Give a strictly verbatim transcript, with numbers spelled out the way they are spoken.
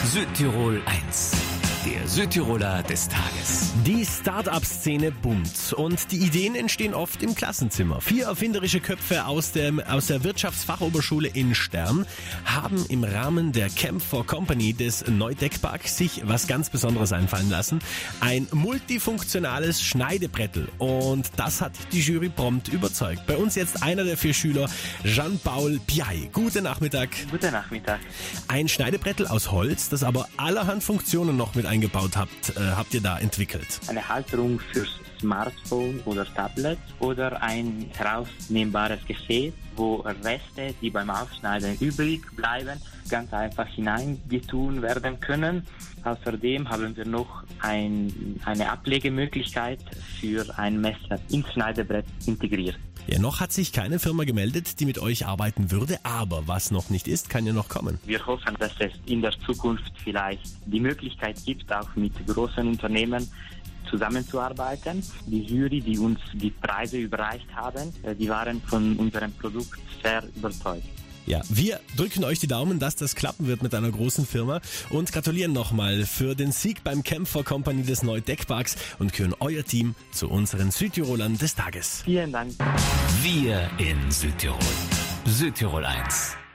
Südtirol eins. Der Südtiroler des Tages. Die Start-up-Szene boomt und die Ideen entstehen oft im Klassenzimmer. Vier erfinderische Köpfe aus, dem, aus der Wirtschaftsfachoberschule in Stern haben im Rahmen der Camp for Company des Neudeckpark sich was ganz Besonderes einfallen lassen. Ein multifunktionales Schneidebrettel, und das hat die Jury prompt überzeugt. Bei uns jetzt einer der vier Schüler, Jean-Paul Piay. Guten Nachmittag. Guten Nachmittag. Ein Schneidebrettel aus Holz, das aber allerhand Funktionen noch mit eingebaut habt, äh, habt ihr da entwickelt? Eine Halterung fürs Smartphone oder Tablet oder ein herausnehmbares Gefäß, wo Reste, die beim Aufschneiden übrig bleiben, ganz einfach hineingetun werden können. Außerdem haben wir noch ein, eine Ablegemöglichkeit für ein Messer ins Schneidebrett integriert. Ja, noch hat sich keine Firma gemeldet, die mit euch arbeiten würde, aber was noch nicht ist, kann ja noch kommen. Wir hoffen, dass es in der Zukunft vielleicht die Möglichkeit gibt, auch mit großen Unternehmen zusammenzuarbeiten. Die Jury, die uns die Preise überreicht haben, die waren von unserem Produkt sehr überzeugt. Ja, wir drücken euch die Daumen, dass das klappen wird mit einer großen Firma und gratulieren nochmal für den Sieg beim Camp for Company des Neudeckparks und küren euer Team zu unseren Südtirolern des Tages. Vielen Dank. Wir in Südtirol. Südtirol eins.